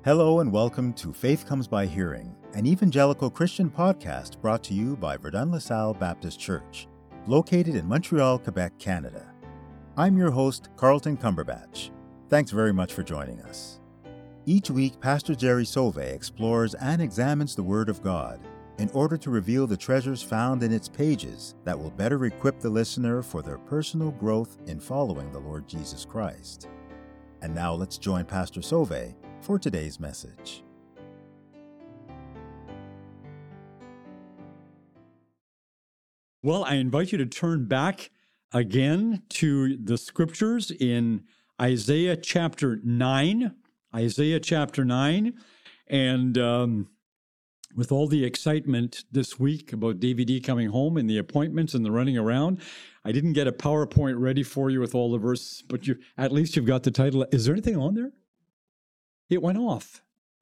Hello and welcome to Faith Comes by Hearing, an evangelical Christian podcast brought to you by Verdun-LaSalle Baptist Church, located in Montreal, Quebec, Canada. I'm your host, Carlton Cumberbatch. Thanks very much for joining us. Each week, Pastor Jerry Sauve explores and examines the Word of God in order to reveal the treasures found in its pages that will better equip the listener for their personal growth in following the Lord Jesus Christ. And now let's join Pastor Sauve for today's message. Well, I invite you to turn back again to the scriptures in Isaiah chapter 9. Isaiah chapter 9. And with all the excitement this week about DVD coming home and the appointments and the running around, I didn't get a PowerPoint ready for you with all the verses, but at least you've got the title. Is there anything on there? It went off.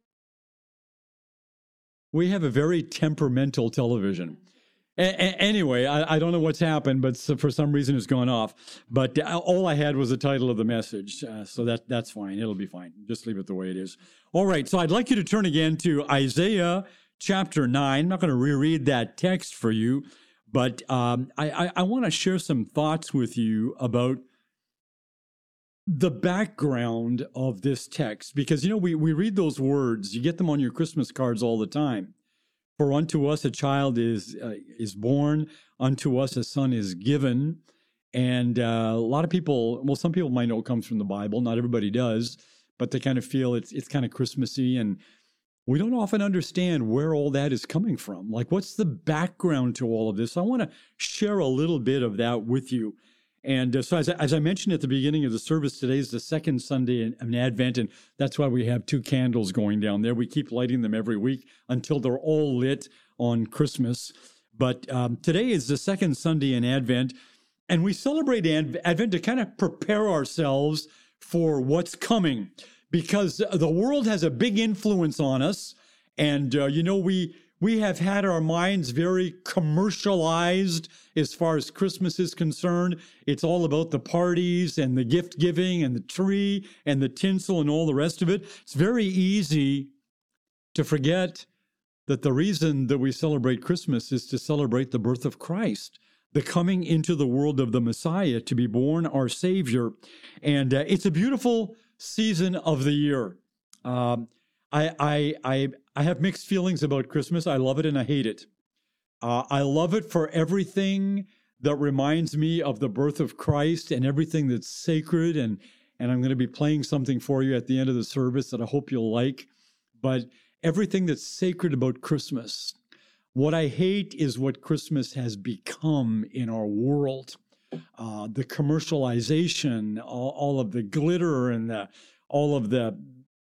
We have a very temperamental television. Anyway, I don't know what's happened, but for some reason it's gone off. But all I had was the title of the message, so that's fine. It'll be fine. Just leave it the way it is. All right, so I'd like you to turn again to Isaiah chapter 9. I'm not going to reread that text for you, but I want to share some thoughts with you about the background of this text, because, we read those words, you get them on your Christmas cards all the time. For unto us a child is born, unto us a son is given. And a lot of people, well, some people might know it comes from the Bible, not everybody does, but they kind of feel it's kind of Christmassy, and we don't often understand where all that is coming from. Like, what's the background to all of this? I want to share a little bit of that with you. And so as I mentioned at the beginning of the service, today is the second Sunday in Advent, and that's why we have 2 candles going down there. We keep lighting them every week until they're all lit on Christmas. But today is the second Sunday in Advent, and we celebrate Advent to kind of prepare ourselves for what's coming, because the world has a big influence on us, and we have had our minds very commercialized as far as Christmas is concerned. It's all about the parties and the gift giving and the tree and the tinsel and all the rest of it. It's very easy to forget that the reason that we celebrate Christmas is to celebrate the birth of Christ, the coming into the world of the Messiah to be born, our Savior. And it's a beautiful season of the year. I have mixed feelings about Christmas. I love it and I hate it. I love it for everything that reminds me of the birth of Christ and everything that's sacred. And I'm going to be playing something for you at the end of the service that I hope you'll like. But everything that's sacred about Christmas. What I hate is what Christmas has become in our world. The commercialization, all of the glitter and all of the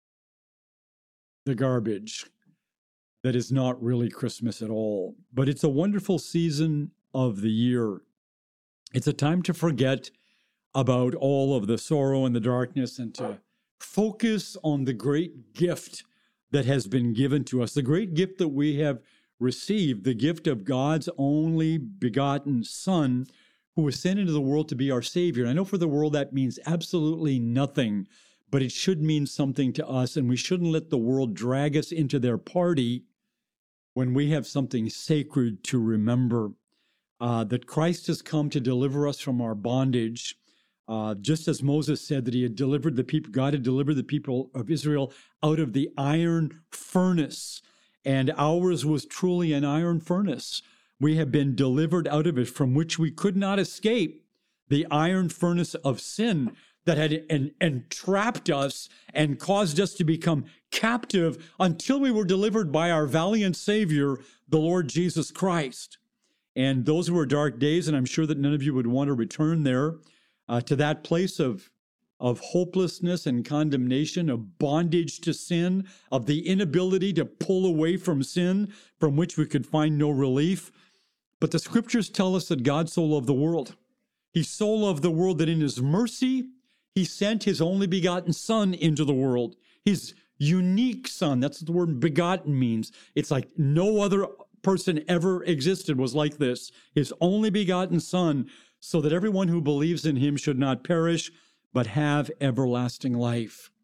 garbage that is not really Christmas at all. But it's a wonderful season of the year. It's a time to forget about all of the sorrow and the darkness and to focus on the great gift that has been given to us, the great gift that we have received, the gift of God's only begotten Son, who was sent into the world to be our Savior. I know for the world that means absolutely nothing, but it should mean something to us, and we shouldn't let the world drag us into their party when we have something sacred to remember, that Christ has come to deliver us from our bondage, just as Moses said that he had delivered the people, God had delivered the people of Israel out of the iron furnace, and ours was truly an iron furnace. We have been delivered out of it, from which we could not escape, the iron furnace of sin that had entrapped us and caused us to become captive until we were delivered by our valiant Savior, the Lord Jesus Christ. And those were dark days, and I'm sure that none of you would want to return there to that place of hopelessness and condemnation, of bondage to sin, of the inability to pull away from sin, from which we could find no relief. But the scriptures tell us that God so loved the world. He so loved the world that in his mercy, he sent his only begotten Son into the world. His unique Son, that's what the word begotten means. It's like no other person ever existed was like this. His only begotten Son, so that everyone who believes in him should not perish, but have everlasting life.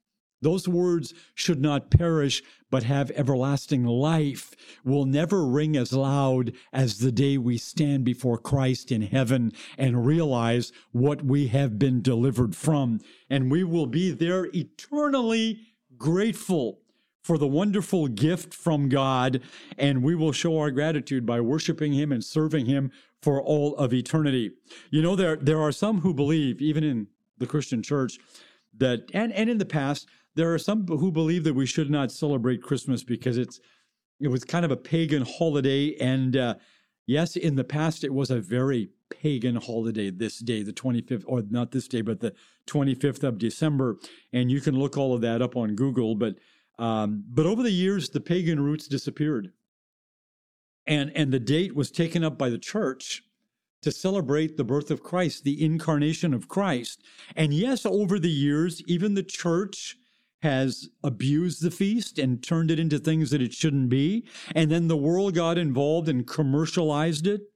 those words should not perish, but have everlasting life, will never ring as loud as the day we stand before Christ in heaven and realize what we have been delivered from. And we will be there eternally grateful for the wonderful gift from God, and we will show our gratitude by worshiping Him and serving Him for all of eternity. You know, there are some who believe, even in the Christian church, that, and in the past, there are some who believe that we should not celebrate Christmas because it was kind of a pagan holiday. And yes, in the past, it was a very pagan holiday, this day, the 25th, or not this day, but the 25th of December. And you can look all of that up on Google. But over the years, the pagan roots disappeared. And the date was taken up by the church to celebrate the birth of Christ, the incarnation of Christ. And yes, over the years, even the church has abused the feast and turned it into things that it shouldn't be. And then the world got involved and commercialized it.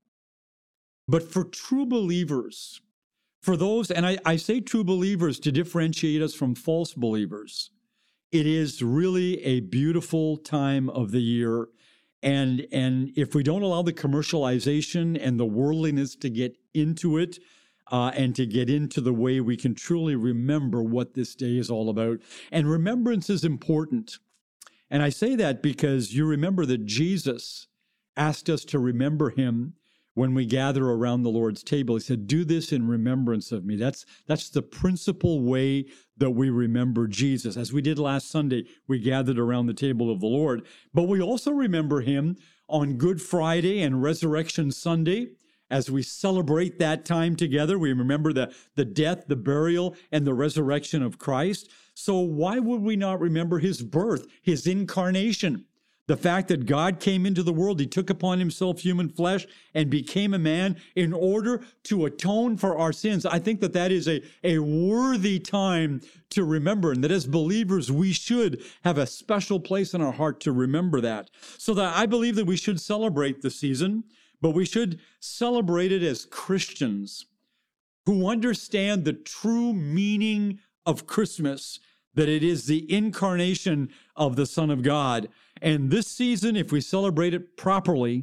But for true believers, for those, and I say true believers to differentiate us from false believers, it is really a beautiful time of the year. And if we don't allow the commercialization and the worldliness to get into it, and to get into the way we can truly remember what this day is all about. And remembrance is important. And I say that because you remember that Jesus asked us to remember Him when we gather around the Lord's table. He said, do this in remembrance of me. That's the principal way that we remember Jesus. As we did last Sunday, we gathered around the table of the Lord. But we also remember Him on Good Friday and Resurrection Sunday. As we celebrate that time together, we remember the death, the burial, and the resurrection of Christ. So why would we not remember His birth, His incarnation? The fact that God came into the world, He took upon Himself human flesh and became a man in order to atone for our sins. I think that is a worthy time to remember, and that as believers, we should have a special place in our heart to remember that. So that I believe that we should celebrate the season, but we should celebrate it as Christians who understand the true meaning of Christmas, that it is the incarnation of the Son of God. And this season, if we celebrate it properly,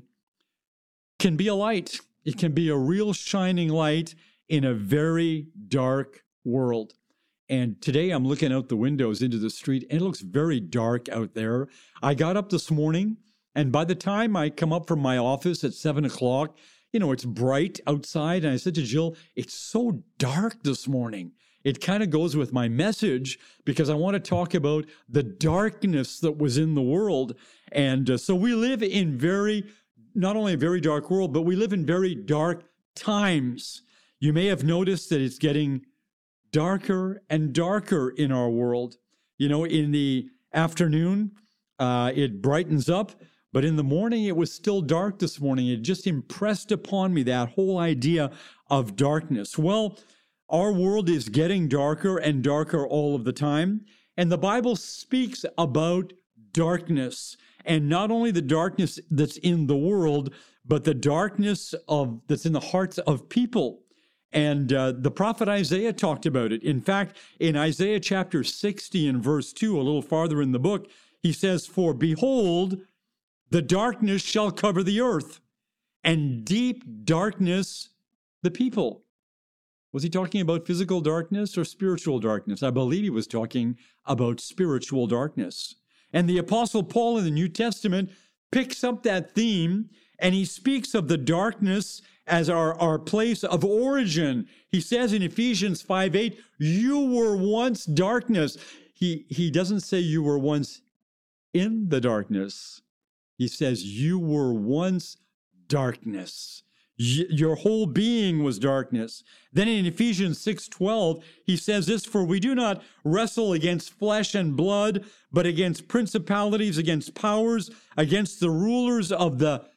can be a light. It can be a real shining light in a very dark world. And today I'm looking out the windows into the street, and it looks very dark out there. I got up this morning, and by the time I come up from my office at 7 o'clock, it's bright outside. And I said to Jill, it's so dark this morning. It kind of goes with my message because I want to talk about the darkness that was in the world. And so we live in not only a very dark world, but we live in very dark times. You may have noticed that it's getting darker and darker in our world. In the afternoon, it brightens up. But in the morning, it was still dark this morning. It just impressed upon me that whole idea of darkness. Well, our world is getting darker and darker all of the time. And the Bible speaks about darkness. And not only the darkness that's in the world, but the darkness that's in the hearts of people. And the prophet Isaiah talked about it. In fact, in Isaiah chapter 60 and verse 2, a little farther in the book, he says, "For behold, the darkness shall cover the earth, and deep darkness the people." Was he talking about physical darkness or spiritual darkness? I believe he was talking about spiritual darkness. And the Apostle Paul in the New Testament picks up that theme, and he speaks of the darkness as our place of origin. He says in Ephesians 5:8, you were once darkness. He doesn't say you were once in the darkness. He says you were once darkness. Your whole being was darkness. Then in Ephesians 6:12, he says this, "For we do not wrestle against flesh and blood, but against principalities, against powers, against the rulers of the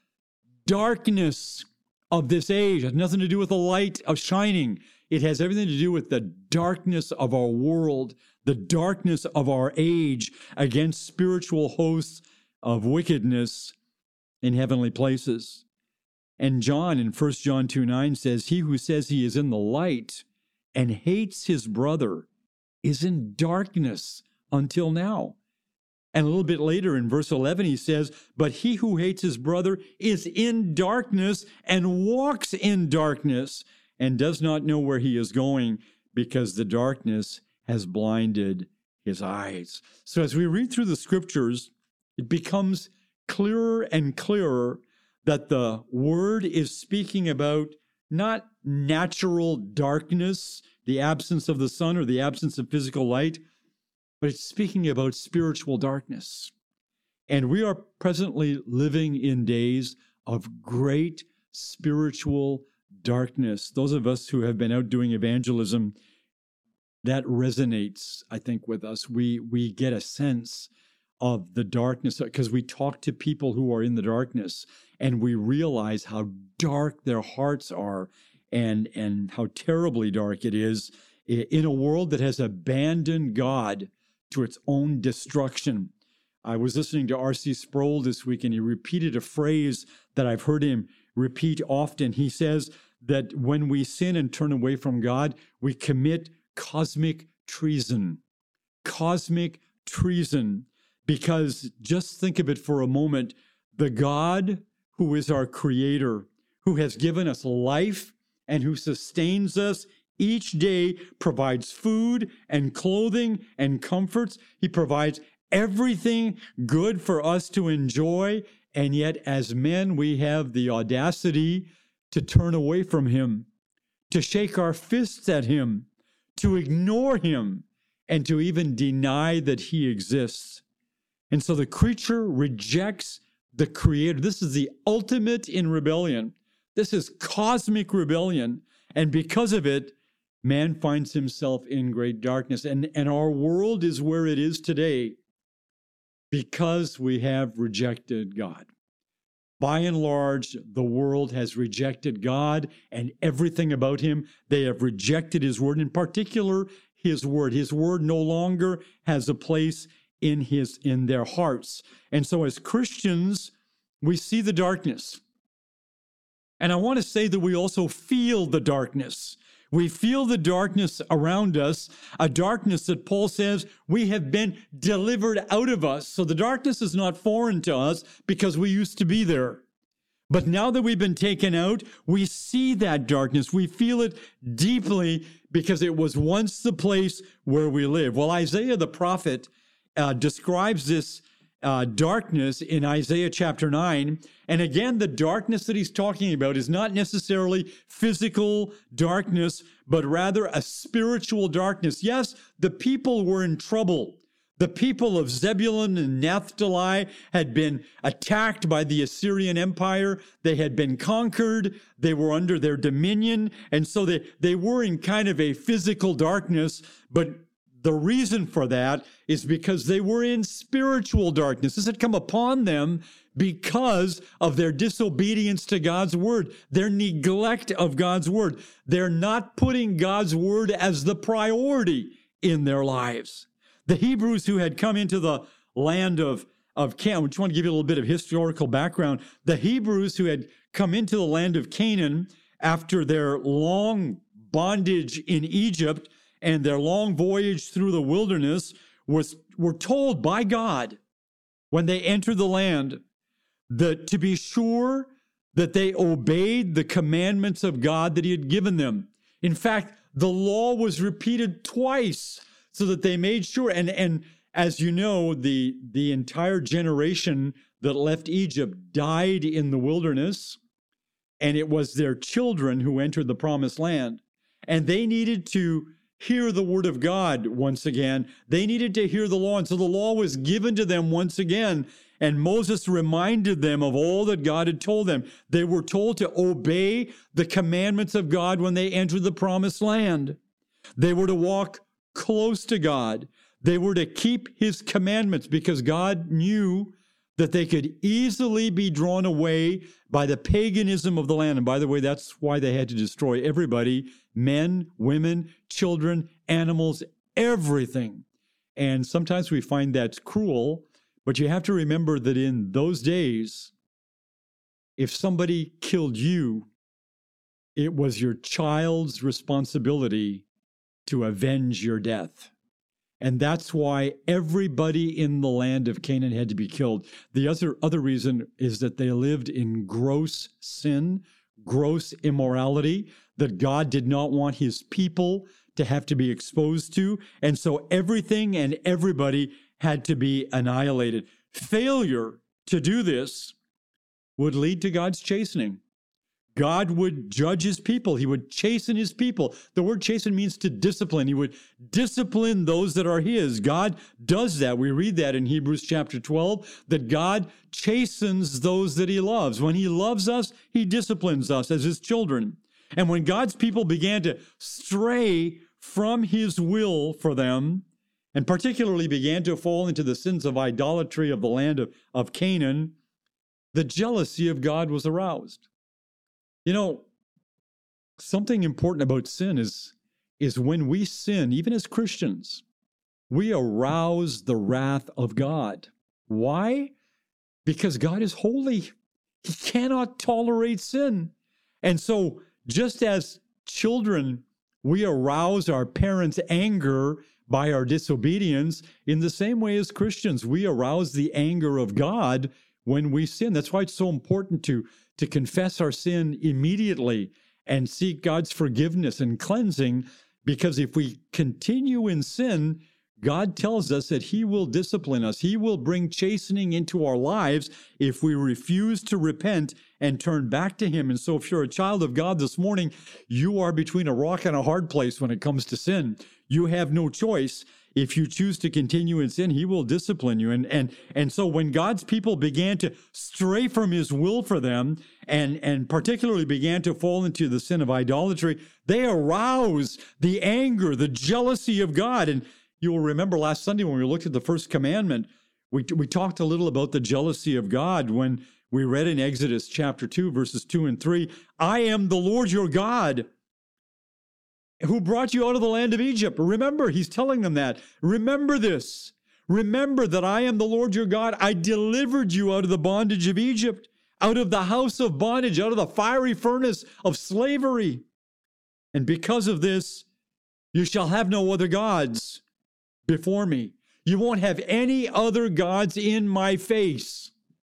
darkness of this age." It has nothing to do with the light of shining. It has everything to do with the darkness of our world, the darkness of our age, against spiritual hosts of wickedness in heavenly places. And John in 1 John 2:9 says, "He who says he is in the light and hates his brother is in darkness until now. And a little bit later in verse 11, he says, but he who hates his brother is in darkness and walks in darkness and does not know where he is going because the darkness has blinded his eyes. So as we read through the scriptures, it becomes clearer and clearer that the word is speaking about not natural darkness, the absence of the sun or the absence of physical light, but it's speaking about spiritual darkness. And we are presently living in days of great spiritual darkness. Those of us who have been out doing evangelism, that resonates, I think, with us. We get a sense of the darkness because we talk to people who are in the darkness and we realize how dark their hearts are and how terribly dark it is in a world that has abandoned God to its own destruction. I was listening to R.C. Sproul this week, and he repeated a phrase that I've heard him repeat often. He says that when we sin and turn away from God, we commit cosmic treason. Cosmic treason. Because just think of it for a moment, the God who is our creator, who has given us life and who sustains us each day, provides food and clothing and comforts. He provides everything good for us to enjoy. And yet, as men, we have the audacity to turn away from him, to shake our fists at him, to ignore him, and to even deny that he exists. And so the creature rejects the creator. This is the ultimate in rebellion. This is cosmic rebellion. And because of it, man finds himself in great darkness. And our world is where it is today because we have rejected God. By and large, the world has rejected God and everything about him. They have rejected his word, in particular, his word. His word no longer has a place in their hearts. And so as Christians, we see the darkness. And I want to say that we also feel the darkness. We feel the darkness around us, a darkness that Paul says we have been delivered out of us. So the darkness is not foreign to us because we used to be there. But now that we've been taken out, we see that darkness. We feel it deeply because it was once the place where we live. Well, Isaiah the prophet describes this darkness in Isaiah chapter 9. And again, the darkness that he's talking about is not necessarily physical darkness, but rather a spiritual darkness. Yes, the people were in trouble. The people of Zebulun and Naphtali had been attacked by the Assyrian Empire. They had been conquered. They were under their dominion. And so they were in kind of a physical darkness, but the reason for that is because they were in spiritual darkness. This had come upon them because of their disobedience to God's word, their neglect of God's word. They're not putting God's word as the priority in their lives. The Hebrews who had come into the land of Canaan, I just want to give you a little bit of historical background. The Hebrews who had come into the land of Canaan after their long bondage in Egypt and their long voyage through the wilderness were told by God when they entered the land that to be sure that they obeyed the commandments of God that he had given them. In fact, the law was repeated twice so that they made sure. And as you know, the entire generation that left Egypt died in the wilderness, and it was their children who entered the promised land. And they needed to hear the word of God once again. They needed to hear the law. And so the law was given to them once again. And Moses reminded them of all that God had told them. They were told to obey the commandments of God when they entered the promised land. They were to walk close to God. They were to keep his commandments because God knew that they could easily be drawn away by the paganism of the land. And by the way, that's why they had to destroy everybody, men, women, children, animals, everything. And sometimes we find that's cruel, but you have to remember that in those days, if somebody killed you, it was your child's responsibility to avenge your death. And that's why everybody in the land of Canaan had to be killed. The other reason is that they lived in gross sin, gross immorality, that God did not want his people to have to be exposed to. And so everything and everybody had to be annihilated. Failure to do this would lead to God's chastening. God would judge his people. He would chasten his people. The word chasten means to discipline. He would discipline those that are his. God does that. We read that in Hebrews chapter 12, that God chastens those that he loves. When he loves us, he disciplines us as his children. And when God's people began to stray from his will for them, and particularly began to fall into the sins of idolatry of the land of Canaan, the jealousy of God was aroused. You know, something important about sin is when we sin, even as Christians, we arouse the wrath of God. Why? Because God is holy. He cannot tolerate sin. And so just as children, we arouse our parents' anger by our disobedience, in the same way as Christians, we arouse the anger of God when we sin. That's why it's so important to confess our sin immediately and seek God's forgiveness and cleansing, because if we continue in sin, God tells us that he will discipline us. He will bring chastening into our lives if we refuse to repent and turn back to him. And so if you're a child of God this morning, you are between a rock and a hard place when it comes to sin. You have no choice. If you choose to continue in sin, he will discipline you. And so when God's people began to stray from his will for them, and particularly began to fall into the sin of idolatry, they aroused the anger, the jealousy of God. And you will remember last Sunday when we looked at the first commandment, we talked a little about the jealousy of God when we read in Exodus chapter 2, verses 2 and 3, I am the Lord your God, who brought you out of the land of Egypt. Remember, he's telling them that. Remember this. Remember that I am the Lord your God. I delivered you out of the bondage of Egypt, out of the house of bondage, out of the fiery furnace of slavery. And because of this, you shall have no other gods before me. You won't have any other gods in my face.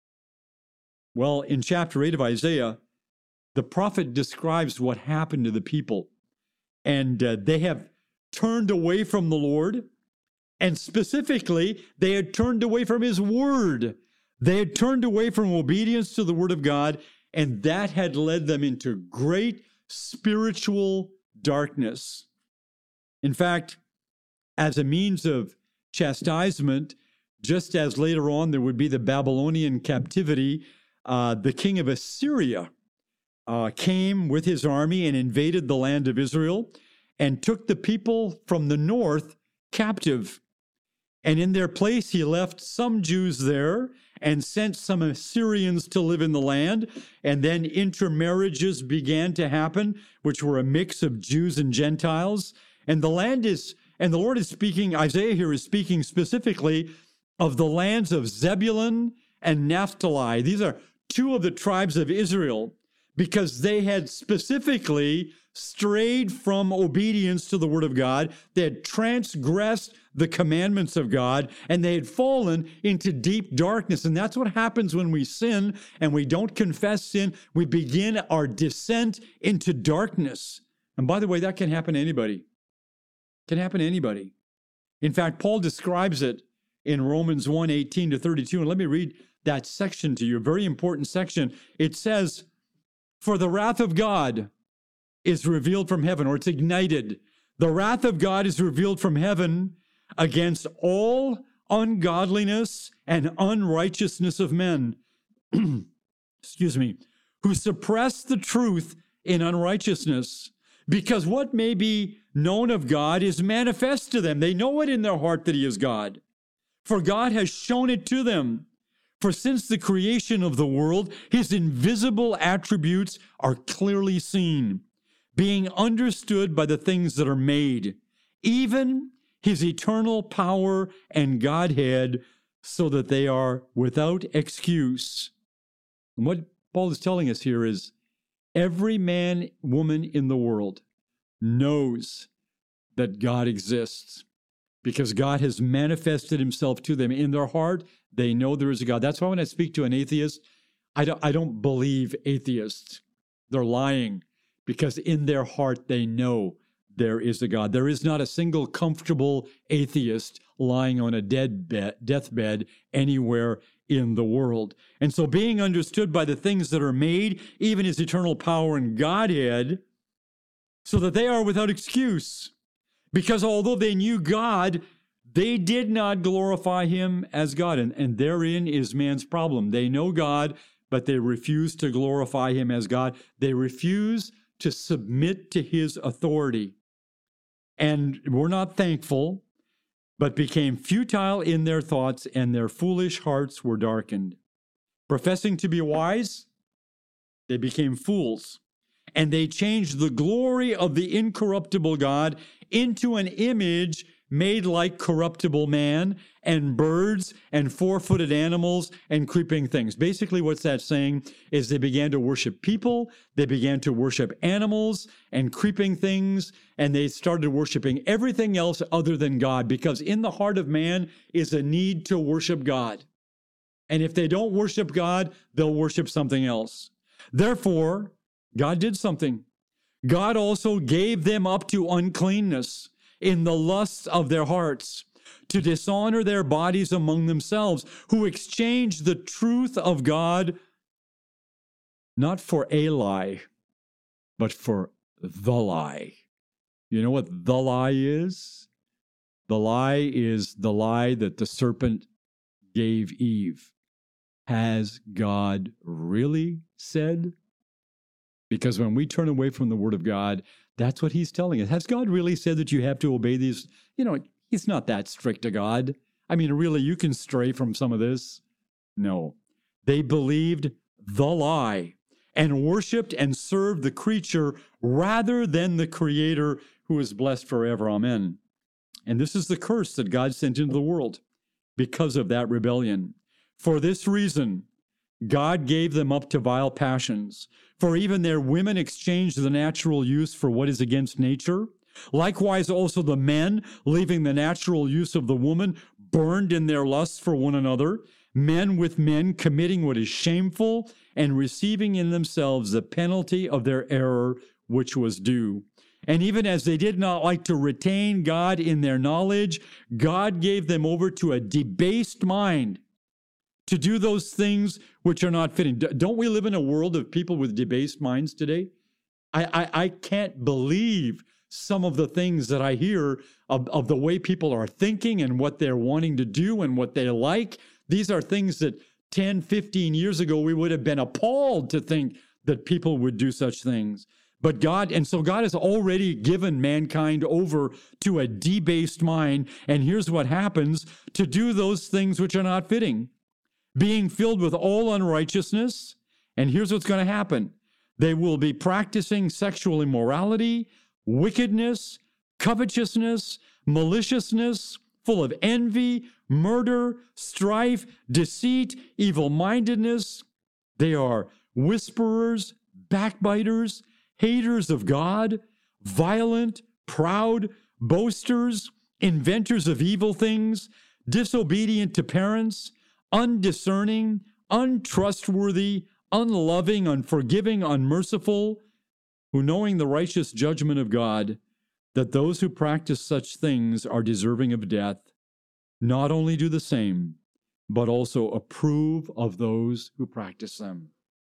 Well, in chapter 8 of Isaiah, the prophet describes what happened to the people. And they have turned away from the Lord. And specifically, they had turned away from his word. They had turned away from obedience to the word of God. And that had led them into great spiritual darkness. In fact, as a means of chastisement, just as later on there would be the Babylonian captivity, the king of Assyria came with his army and invaded the land of Israel and took the people from the north captive. And in their place, he left some Jews there and sent some Assyrians to live in the land. And then intermarriages began to happen, which were a mix of Jews and Gentiles. And the Lord is speaking, Isaiah here is speaking specifically of the lands of Zebulun and Naphtali. These are two of the tribes of Israel, because they had specifically strayed from obedience to the word of God. They had transgressed the commandments of God, and they had fallen into deep darkness. And that's what happens when we sin and we don't confess sin. We begin our descent into darkness. And by the way, that can happen to anybody. It can happen to anybody. In fact, Paul describes it in Romans 1:18-32. And let me read that section to you, a very important section. It says, for the wrath of God is revealed from heaven, or it's ignited. The wrath of God is revealed from heaven against all ungodliness and unrighteousness of men, excuse me, who suppress the truth in unrighteousness, because what may be known of God is manifest to them. They know it in their heart that he is God, for God has shown it to them. For since the creation of the world, his invisible attributes are clearly seen, being understood by the things that are made, even his eternal power and Godhead, so that they are without excuse. And what Paul is telling us here is every man, woman in the world knows that God exists. because God has manifested himself to them. In their heart, they know there is a God. That's why when I speak to an atheist, I don't believe atheists. They're lying, because in their heart they know there is a God. There is not a single comfortable atheist lying on a deathbed anywhere in the world. And so being understood by the things that are made, even his eternal power and Godhead, so that they are without excuse. Because although they knew God, they did not glorify him as God. And therein is man's problem. They know God, but they refuse to glorify him as God. They refuse to submit to his authority. And were not thankful, but became futile in their thoughts, and their foolish hearts were darkened. Professing to be wise, they became fools, and they changed the glory of the incorruptible God into an image made like corruptible man and birds and four-footed animals and creeping things. Basically, what's that saying is they began to worship people, they began to worship animals and creeping things, and they started worshiping everything else other than God, because in the heart of man is a need to worship God. And if they don't worship God, they'll worship something else. Therefore, God did something. God also gave them up to uncleanness in the lusts of their hearts, to dishonor their bodies among themselves, who exchanged the truth of God not for a lie, but for the lie. You know what the lie is? The lie is the lie that the serpent gave Eve. Has God really said? Because when we turn away from the Word of God, that's what he's telling us. Has God really said that you have to obey these? You know, he's not that strict a God. I mean, really, you can stray from some of this. No. They believed the lie and worshiped and served the creature rather than the Creator, who is blessed forever. Amen. And this is the curse that God sent into the world because of that rebellion. For this reason, God gave them up to vile passions. For even their women exchanged the natural use for what is against nature. Likewise also the men, leaving the natural use of the woman, burned in their lusts for one another, men with men committing what is shameful, and receiving in themselves the penalty of their error which was due. And even as they did not like to retain God in their knowledge, God gave them over to a debased mind, to do those things which are not fitting. Don't we live in a world of people with debased minds today? I can't believe some of the things that I hear of the way people are thinking and what they're wanting to do and what they like. These are things that 10, 15 years ago, we would have been appalled to think that people would do such things. But God has already given mankind over to a debased mind. And here's what happens: to do those things which are not fitting, being filled with all unrighteousness. And here's what's going to happen: they will be practicing sexual immorality, wickedness, covetousness, maliciousness, full of envy, murder, strife, deceit, evil-mindedness. They are whisperers, backbiters, haters of God, violent, proud, boasters, inventors of evil things, disobedient to parents, undiscerning, untrustworthy, unloving, unforgiving, unmerciful, who, knowing the righteous judgment of God, that those who practice such things are deserving of death, not only do the same, but also approve of those who practice them.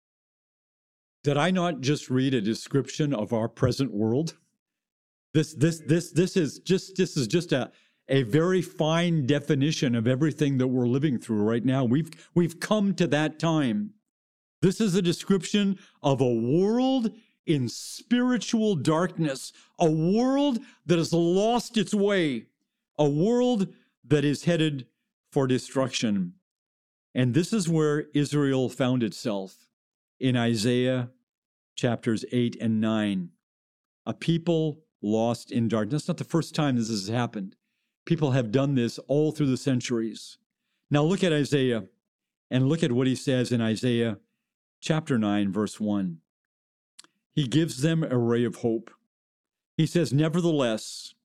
Did I not just read a description of our present world? This is just a very fine definition of everything that we're living through right now. We've come to that time. This is a description of a world in spiritual darkness, a world that has lost its way, a world that is headed for destruction. And this is where Israel found itself in Isaiah chapters 8 and 9. A people lost in darkness. It's not the first time this has happened. People have done this all through the centuries. Now look at Isaiah and look at what he says in Isaiah chapter 9, verse 1. He gives them a ray of hope. He says, "Nevertheless,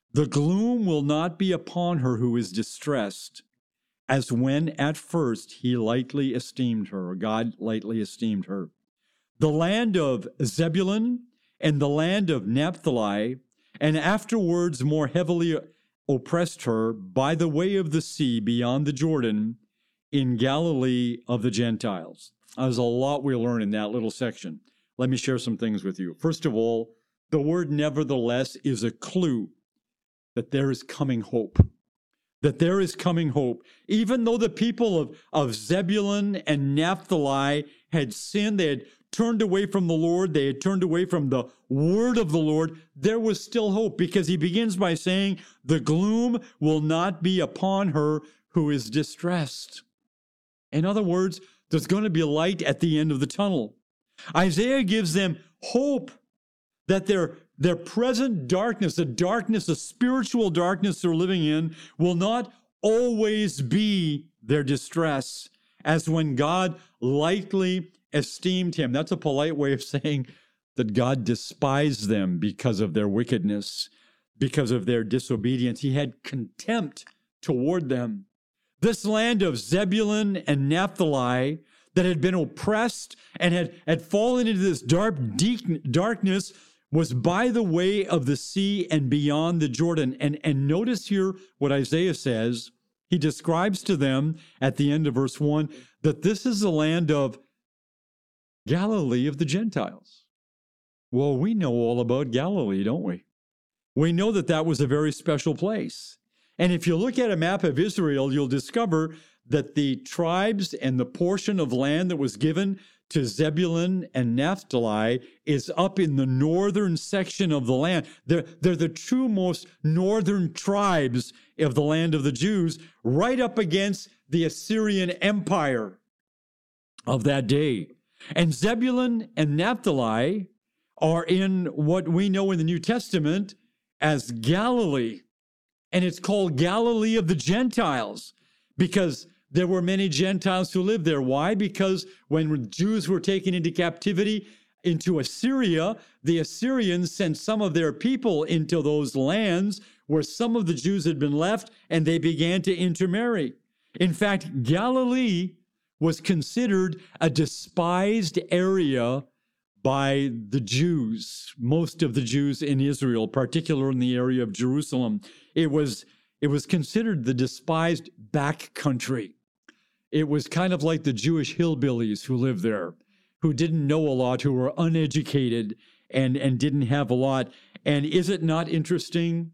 The gloom will not be upon her who is distressed, as when at first he lightly esteemed her, or God lightly esteemed her. The land of Zebulun and the land of Naphtali, and afterwards more heavily oppressed her by the way of the sea beyond the Jordan in Galilee of the Gentiles. There's a lot we learn in that little section. Let me share some things with you. First of all, the word nevertheless is a clue that there is coming hope. That there is coming hope. Even though the people of Zebulun and Naphtali had sinned, they had turned away from the Lord, they had turned away from the word of the Lord, there was still hope, because he begins by saying, the gloom will not be upon her who is distressed. In other words, there's going to be light at the end of the tunnel. Isaiah gives them hope that their present darkness, the spiritual darkness they're living in, will not always be their distress, as when God lightly esteemed him. That's a polite way of saying that God despised them because of their wickedness, because of their disobedience. He had contempt toward them. This land of Zebulun and Naphtali that had been oppressed and had fallen into this darkness was by the way of the sea and beyond the Jordan. And notice here what Isaiah says. He describes to them at the end of verse 1 that this is the land of Galilee of the Gentiles. Well, we know all about Galilee, don't we? We know that that was a very special place. And if you look at a map of Israel, you'll discover that the tribes and the portion of land that was given to Zebulun and Naphtali is up in the northern section of the land. They're the two most northern tribes of the land of the Jews, right up against the Assyrian Empire of that day. And Zebulun and Naphtali are in what we know in the New Testament as Galilee. And it's called Galilee of the Gentiles because there were many Gentiles who lived there. Why? Because when Jews were taken into captivity into Assyria, the Assyrians sent some of their people into those lands where some of the Jews had been left, and they began to intermarry. In fact, Galilee was considered a despised area by the Jews, most of the Jews in Israel, particularly in the area of Jerusalem. It was considered the despised back country. It was kind of like the Jewish hillbillies who lived there, who didn't know a lot, who were uneducated and didn't have a lot. And is it not interesting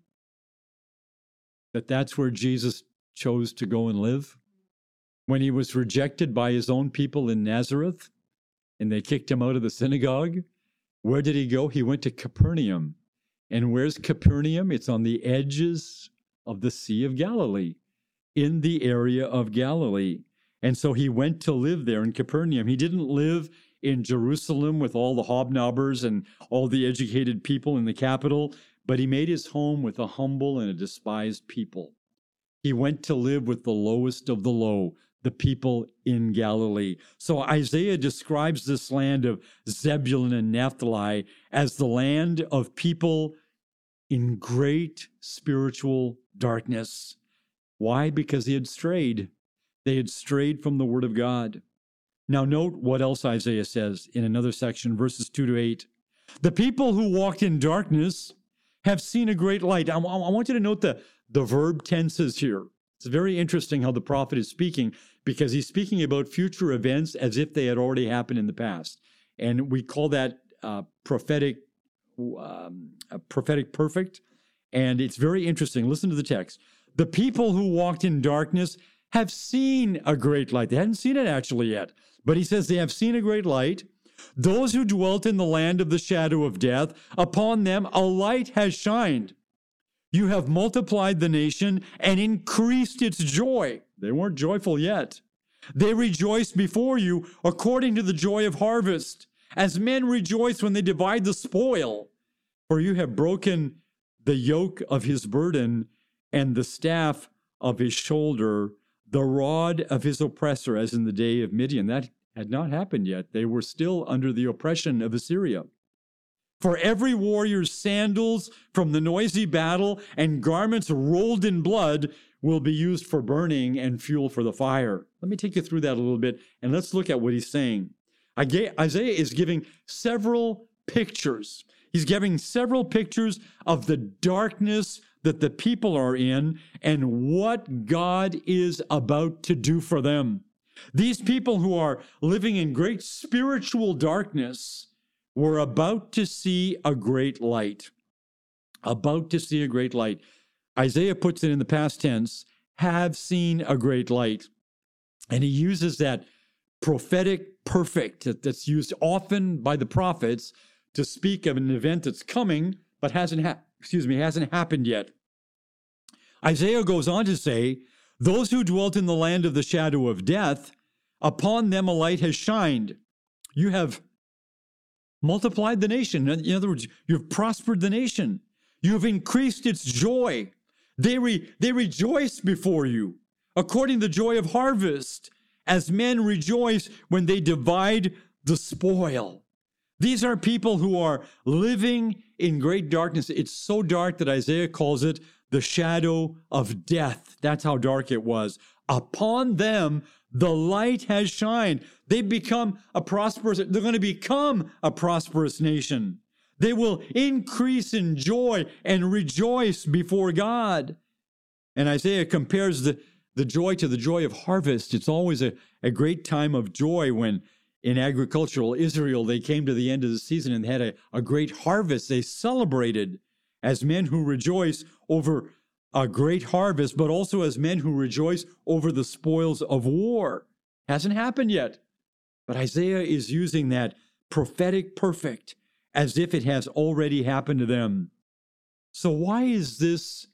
that that's where Jesus chose to go and live? When he was rejected by his own people in Nazareth, and they kicked him out of the synagogue, where did he go? He went to Capernaum. And where's Capernaum? It's on the edges of the Sea of Galilee, in the area of Galilee. And so he went to live there in Capernaum. He didn't live in Jerusalem with all the hobnobbers and all the educated people in the capital, but he made his home with a humble and a despised people. He went to live with the lowest of the low, the people in Galilee. So Isaiah describes this land of Zebulun and Naphtali as the land of people in great spiritual darkness. Why? Because they had strayed. They had strayed from the word of God. Now note what else Isaiah says in another section, verses 2-8. The people who walked in darkness have seen a great light. I want you to note the verb tenses here. It's very interesting how the prophet is speaking, because he's speaking about future events as if they had already happened in the past. And we call that prophetic perfect. And it's very interesting. Listen to the text. The people who walked in darkness have seen a great light. They hadn't seen it actually yet, but he says they have seen a great light. Those who dwelt in the land of the shadow of death, upon them a light has shined. You have multiplied the nation and increased its joy. They weren't joyful yet. They rejoice before you according to the joy of harvest, as men rejoice when they divide the spoil. For you have broken the yoke of his burden and the staff of his shoulder, the rod of his oppressor, as in the day of Midian. That had not happened yet. They were still under the oppression of Assyria. For every warrior's sandals from the noisy battle and garments rolled in blood will be used for burning and fuel for the fire. Let me take you through that a little bit, and let's look at what he's saying. Isaiah is giving several pictures. He's giving several pictures of the darkness that the people are in and what God is about to do for them. These people who are living in great spiritual darkness were about to see a great light. About to see a great light. Isaiah puts it in the past tense, have seen a great light. And he uses that prophetic perfect that's used often by the prophets to speak of an event that's coming, but hasn't happened yet. Isaiah goes on to say, those who dwelt in the land of the shadow of death, upon them a light has shined. You have multiplied the nation. In other words, you've prospered the nation. You've increased its joy. They rejoice before you, according to the joy of harvest, as men rejoice when they divide the spoil. These are people who are living in great darkness. It's so dark that Isaiah calls it the shadow of death. That's how dark it was. Upon them, the light has shined. They're going to become a prosperous nation. They will increase in joy and rejoice before God. And Isaiah compares the joy to the joy of harvest. It's always a great time of joy when in agricultural Israel, they came to the end of the season and had a great harvest. They celebrated as men who rejoice over a great harvest, but also as men who rejoice over the spoils of war. Hasn't happened yet. But Isaiah is using that prophetic perfect as if it has already happened to them. So why is this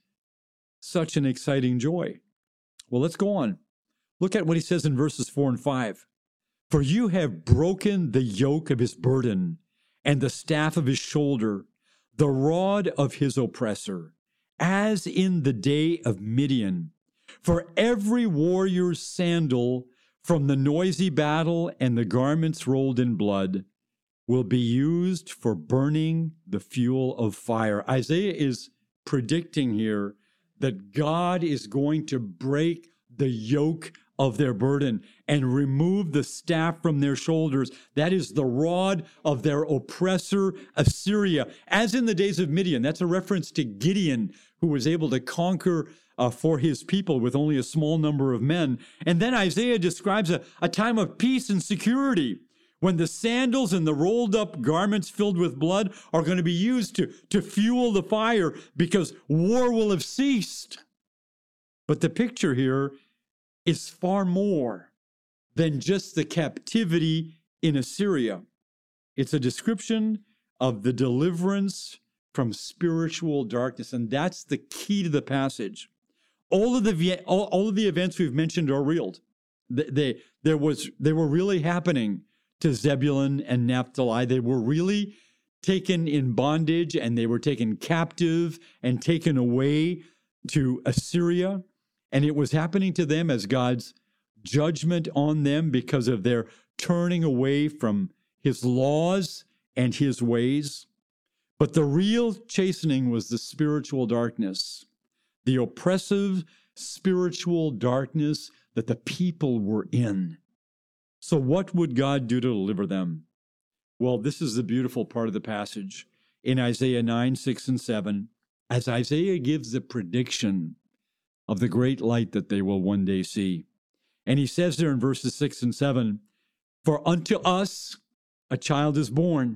such an exciting joy? Well, let's go on. Look at what he says in verses 4 and 5. For you have broken the yoke of his burden and the staff of his shoulder, the rod of his oppressor, as in the day of Midian. For every warrior's sandal from the noisy battle and the garments rolled in blood will be used for burning the fuel of fire. Isaiah is predicting here that God is going to break the yoke of their burden and remove the staff from their shoulders. That is the rod of their oppressor, Assyria, as in the days of Midian. That's a reference to Gideon, who was able to conquer for his people with only a small number of men. And then Isaiah describes a time of peace and security when the sandals and the rolled up garments filled with blood are going to be used to fuel the fire because war will have ceased. But the picture here is far more than just the captivity in Assyria. It's a description of the deliverance from spiritual darkness, and that's the key to the passage. All of the events we've mentioned are real. They were really happening to Zebulun and Naphtali. They were really taken in bondage, and they were taken captive and taken away to Assyria. And it was happening to them as God's judgment on them because of their turning away from his laws and his ways. But the real chastening was the spiritual darkness, the oppressive spiritual darkness that the people were in. So what would God do to deliver them? Well, this is the beautiful part of the passage in Isaiah 9, 6, and 7, as Isaiah gives the prediction of the great light that they will one day see. And he says there in verses 6 and 7, for unto us a child is born,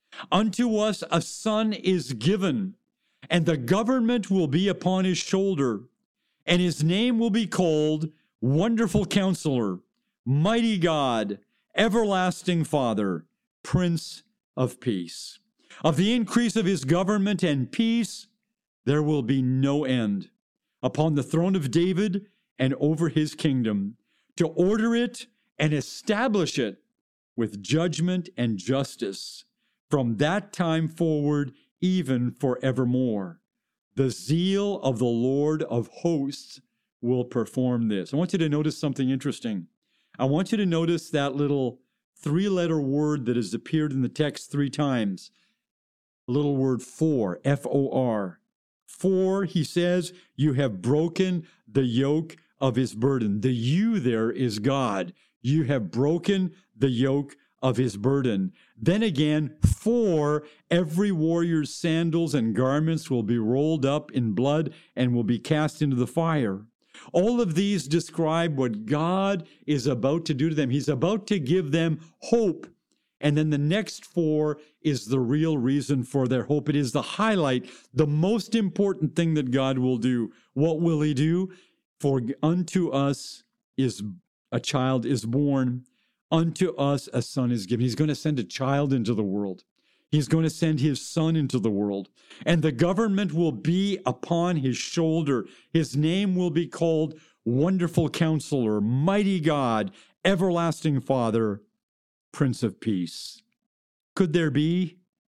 unto us a son is given, and the government will be upon his shoulder, and his name will be called Wonderful Counselor, Mighty God, Everlasting Father, Prince of Peace. Of the increase of his government and peace, there will be no end upon the throne of David and over his kingdom, to order it and establish it with judgment and justice from that time forward, even forevermore. The zeal of the Lord of hosts will perform this. I want you to notice something interesting. I want you to notice that little 3-letter word that has appeared in the text 3 times. a little word for, F-O-R. For, he says, you have broken the yoke of his burden. The you there is God. You have broken the yoke of his burden. Then again, for every warrior's sandals and garments will be rolled up in blood and will be cast into the fire. All of these describe what God is about to do to them. He's about to give them hope. And then the next four is the real reason for their hope. It is the highlight, the most important thing that God will do. What will he do? For unto us is a child is born, unto us a son is given. He's going to send a child into the world. He's going to send his son into the world. And the government will be upon his shoulder. His name will be called Wonderful Counselor, Mighty God, Everlasting Father, Prince of Peace. Could there be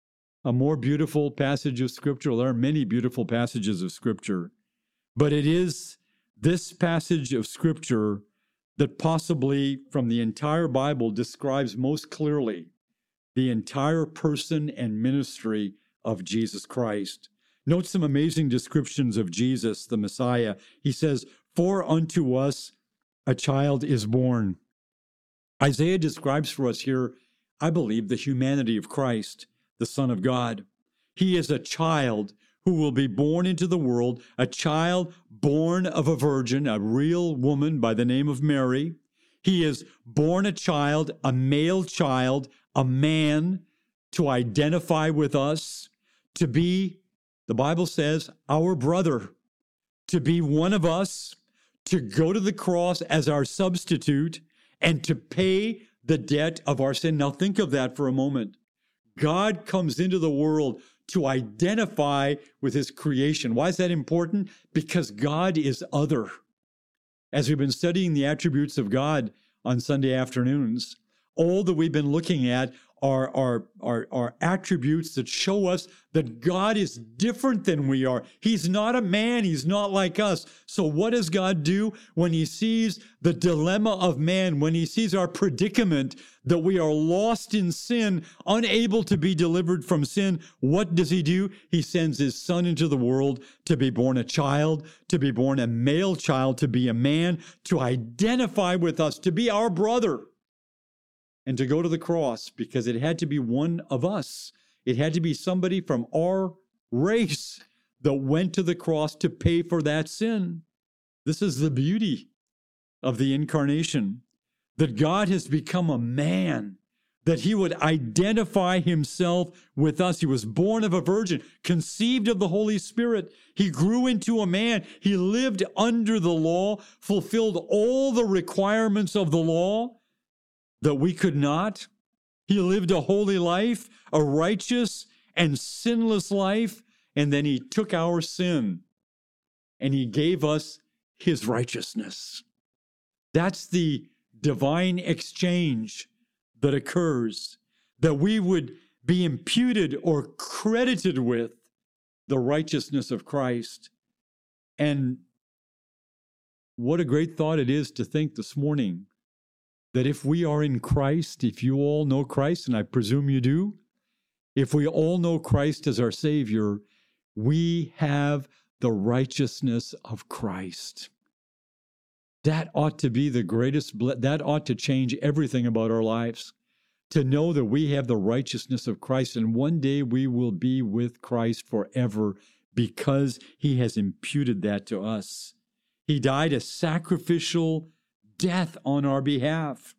a more beautiful passage of Scripture? Well, there are many beautiful passages of Scripture, but it is this passage of Scripture that possibly from the entire Bible describes most clearly the entire person and ministry of Jesus Christ. Note some amazing descriptions of Jesus, the Messiah. He says, for unto us a child is born. Isaiah describes for us here, I believe, the humanity of Christ, the Son of God. He is a child who will be born into the world, a child born of a virgin, a real woman by the name of Mary. He is born a child, a male child, a man, to identify with us, to be, the Bible says, our brother, to be one of us, to go to the cross as our substitute, and to pay the debt of our sin. Now think of that for a moment. God comes into the world to identify with his creation. Why is that important? Because God is other. As we've been studying the attributes of God on Sunday afternoons, all that we've been looking at are attributes that show us that God is different than we are. He's not a man. He's not like us. So what does God do when he sees the dilemma of man, when he sees our predicament, that we are lost in sin, unable to be delivered from sin? What does he do? He sends his son into the world to be born a child, to be born a male child, to be a man, to identify with us, to be our brother, and to go to the cross, because it had to be one of us. It had to be somebody from our race that went to the cross to pay for that sin. This is the beauty of the incarnation, that God has become a man, that he would identify himself with us. He was born of a virgin, conceived of the Holy Spirit. He grew into a man. He lived under the law, fulfilled all the requirements of the law that we could not. He lived a holy life, a righteous and sinless life, and then he took our sin and he gave us his righteousness. That's the divine exchange that occurs, that we would be imputed or credited with the righteousness of Christ. And what a great thought it is to think this morning that if we are in Christ, if you all know Christ, and I presume you do, if we all know Christ as our Savior, we have the righteousness of Christ. That ought to be the greatest, that ought to change everything about our lives, to know that we have the righteousness of Christ, and one day we will be with Christ forever because he has imputed that to us. He died a sacrificial death on our behalf.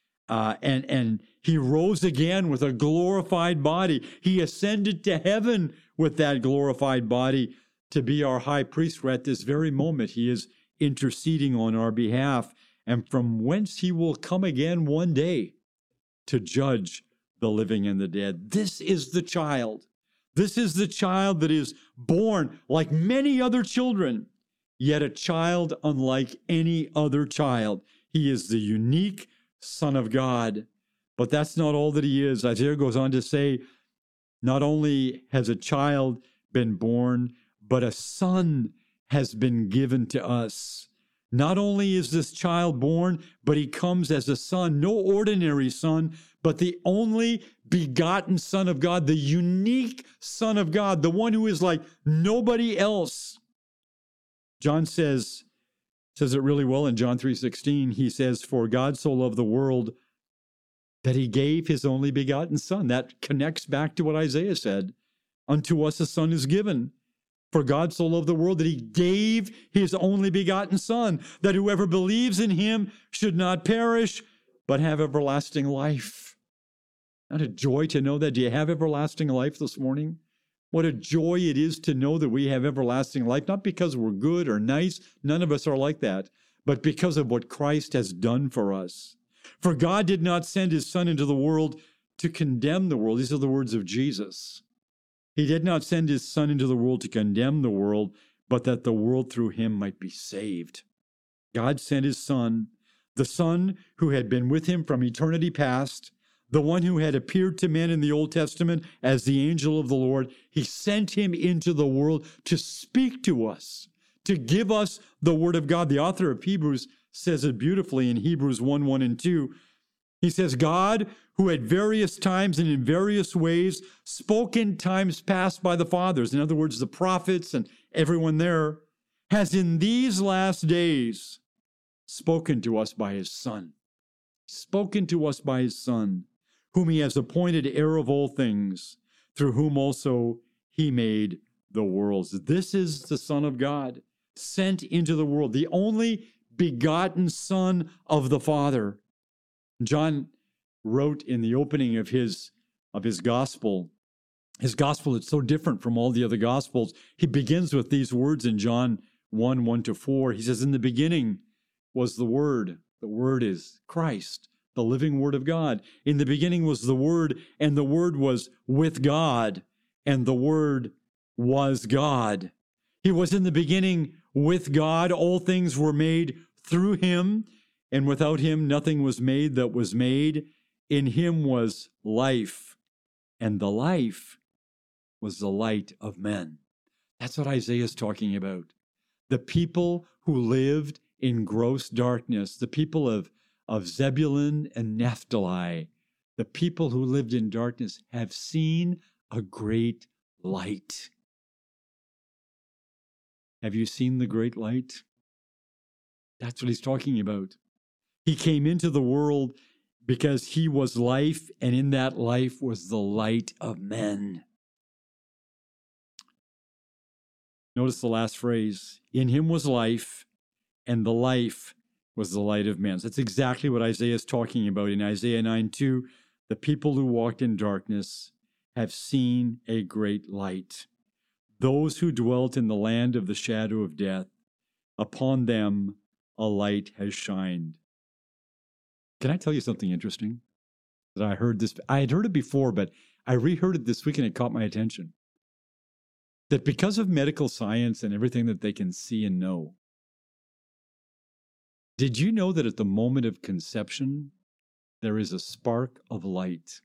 And he rose again with a glorified body. He ascended to heaven with that glorified body to be our high priest. At this very moment, he is interceding on our behalf, and from whence he will come again one day to judge the living and the dead. This is the child. This is the child that is born like many other children, yet a child unlike any other child. He is the unique Son of God. But that's not all that he is. Isaiah goes on to say, not only has a child been born, but a son has been given to us. Not only is this child born, but he comes as a son, no ordinary son, but the only begotten Son of God, the unique Son of God, the one who is like nobody else. John says it really well in John 3:16. He says, "For God so loved the world that he gave his only begotten Son." That connects back to what Isaiah said. Unto us a son is given. For God so loved the world that he gave his only begotten Son, that whoever believes in him should not perish, but have everlasting life. Not a joy to know that. Do you have everlasting life this morning? What a joy it is to know that we have everlasting life, not because we're good or nice. None of us are like that, but because of what Christ has done for us. For God did not send his Son into the world to condemn the world. These are the words of Jesus. He did not send his Son into the world to condemn the world, but that the world through him might be saved. God sent his Son, the Son who had been with him from eternity past, the one who had appeared to men in the Old Testament as the angel of the Lord. He sent him into the world to speak to us, to give us the word of God. The author of Hebrews says it beautifully in Hebrews 1:1 and 2. He says, God, who at various times and in various ways spoke in times past by the fathers, in other words, the prophets and everyone there, has in these last days spoken to us by his Son. Spoken to us by his Son, whom he has appointed heir of all things, through whom also he made the worlds. This is the Son of God, sent into the world, the only begotten Son of the Father. John wrote in the opening of his gospel. His gospel is so different from all the other gospels. He begins with these words in John 1:1-4. He says, in the beginning was the Word. The Word is Christ, the living Word of God. In the beginning was the Word, and the Word was with God, and the Word was God. He was in the beginning with God. All things were made through him, and without him nothing was made that was made. In him was life, and the life was the light of men. That's what Isaiah is talking about. The people who lived in gross darkness, the people of Zebulun and Naphtali, the people who lived in darkness have seen a great light. Have you seen the great light? That's what he's talking about. He came into the world because he was life, and in that life was the light of men. Notice the last phrase, in him was life, and the life was the light of men. So that's exactly what Isaiah is talking about in Isaiah 9:2. The people who walked in darkness have seen a great light. Those who dwelt in the land of the shadow of death, upon them a light has shined. Can I tell you something interesting? That I had heard it before, but I reheard it this week and it caught my attention. That because of medical science and everything that they can see and know, did you know that at the moment of conception, there is a spark of light?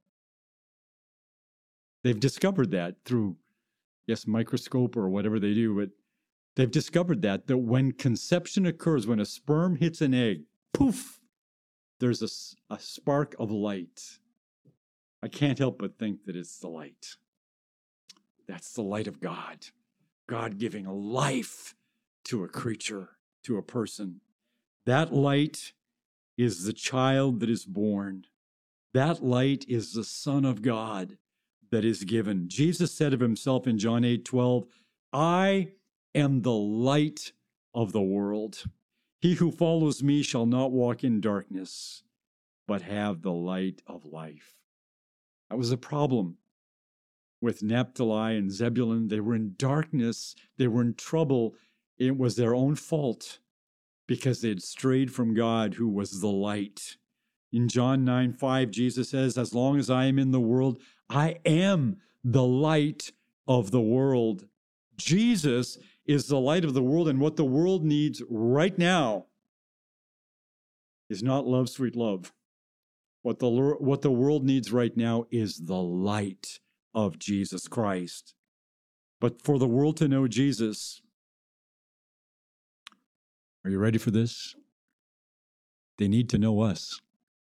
They've discovered that through, yes, microscope or whatever they do, but they've discovered that when conception occurs, when a sperm hits an egg, poof, there's a spark of light. I can't help but think that it's the light. That's the light of God. God giving a life to a creature, to a person. That light is the child that is born. That light is the Son of God that is given. Jesus said of himself in John 8:12, I am the light of the world. He who follows me shall not walk in darkness, but have the light of life. That was a problem with Naphtali and Zebulun. They were in darkness. They were in trouble. It was their own fault because they had strayed from God, who was the light. In John 9:5, Jesus says, as long as I am in the world, I am the light of the world. Jesus is the light of the world, and what the world needs right now is not love, sweet love. What the world needs right now is the light of Jesus Christ. But for the world to know Jesus, Are you ready for this? They need to know us.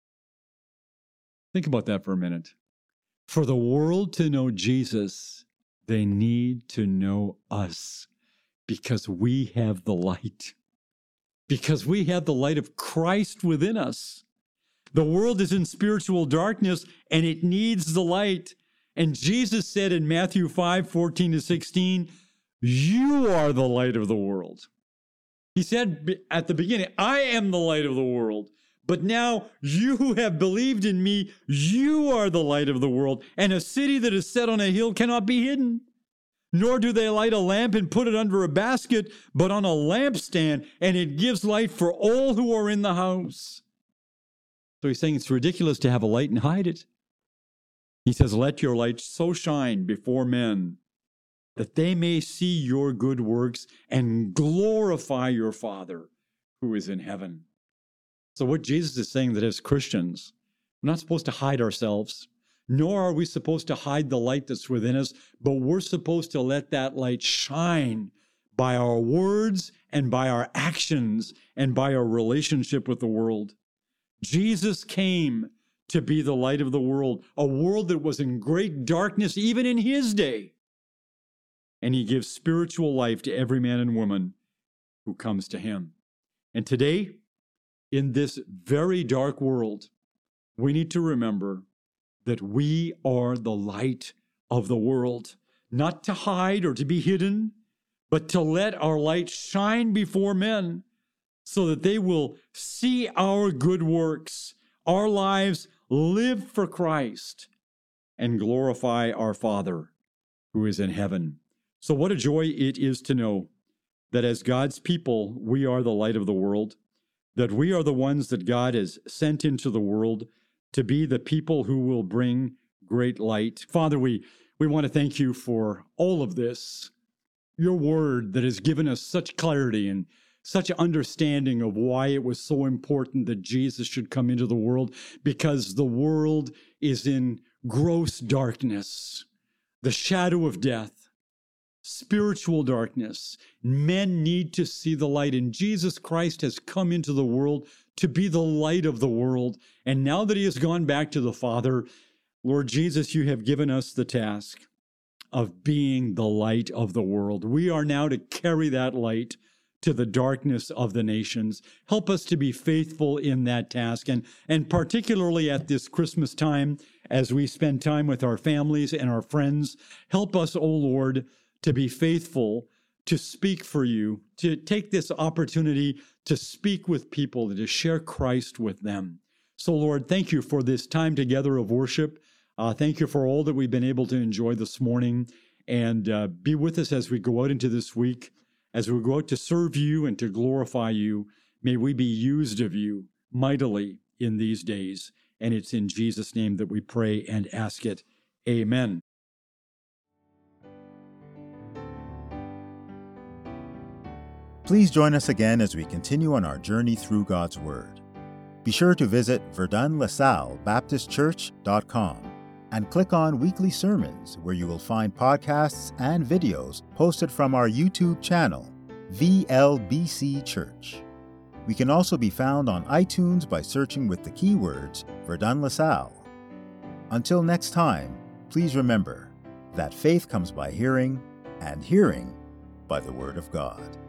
Think about that for a minute. For the world to know Jesus, they need to know us because we have the light. Because we have the light of Christ within us. The world is in spiritual darkness and it needs the light. And Jesus said in Matthew 5:14-16, you are the light of the world. He said at the beginning, I am the light of the world. But now you who have believed in me, you are the light of the world. And a city that is set on a hill cannot be hidden. Nor do they light a lamp and put it under a basket, but on a lampstand, and it gives light for all who are in the house. So he's saying it's ridiculous to have a light and hide it. He says, let your light so shine before men that they may see your good works and glorify your Father who is in heaven. So what Jesus is saying that as Christians, we're not supposed to hide ourselves, nor are we supposed to hide the light that's within us, but we're supposed to let that light shine by our words and by our actions and by our relationship with the world. Jesus came to be the light of the world, a world that was in great darkness even in his day. And he gives spiritual life to every man and woman who comes to him. And today, in this very dark world, we need to remember that we are the light of the world, not to hide or to be hidden, but to let our light shine before men so that they will see our good works, our lives live for Christ, and glorify our Father who is in heaven. So what a joy it is to know that as God's people, we are the light of the world, that we are the ones that God has sent into the world to be the people who will bring great light. Father, we want to thank you for all of this, your word that has given us such clarity and such understanding of why it was so important that Jesus should come into the world, because the world is in gross darkness, the shadow of death, spiritual darkness. Men need to see the light, and Jesus Christ has come into the world to be the light of the world. And now that he has gone back to the Father, Lord Jesus, you have given us the task of being the light of the world. We are now to carry that light to the darkness of the nations. Help us to be faithful in that task, and particularly at this Christmas time, as we spend time with our families and our friends, help us, O Lord, to be faithful, to speak for you, to take this opportunity to speak with people, to share Christ with them. So, Lord, thank you for this time together of worship. Thank you for all that we've been able to enjoy this morning, and be with us as we go out into this week. As we go out to serve you and to glorify you, may we be used of you mightily in these days. And it's in Jesus' name that we pray and ask it. Amen. Please join us again as we continue on our journey through God's Word. Be sure to visit VerdunLaSalleBaptistChurch.com and click on Weekly Sermons, where you will find podcasts and videos posted from our YouTube channel, VLBC Church. We can also be found on iTunes by searching with the keywords Verdun LaSalle. Until next time, please remember that faith comes by hearing, and hearing by the Word of God.